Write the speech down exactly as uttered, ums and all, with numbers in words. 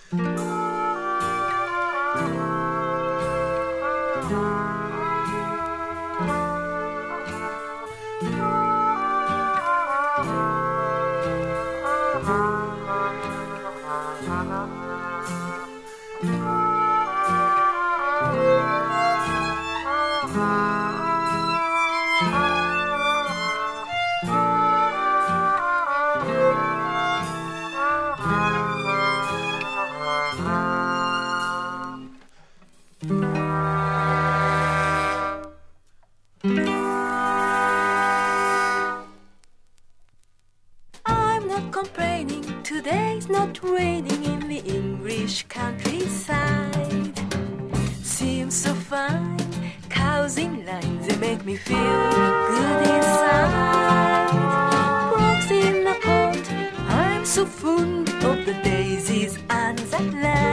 I'm not complaining, today's not raining in the English countryside. Seems so fine, cows in line, they make me feel good inside. Frogs in a pond, I'm so fond of the daisies and that land.